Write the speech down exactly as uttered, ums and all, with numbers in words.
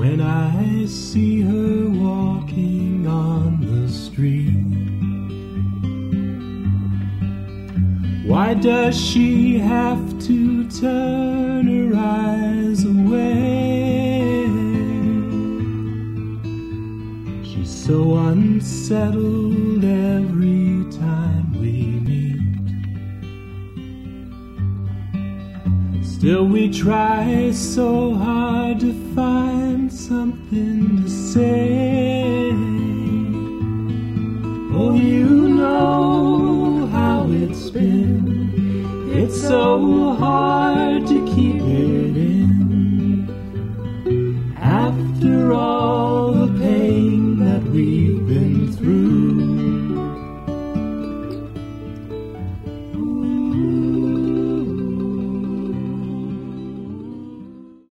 when I see her walking on the street. Why does she have to turn her eyes away? She's so unsettled every time we meet. Still we try so hard to find something to say. Oh, you know how it's been. It's so hard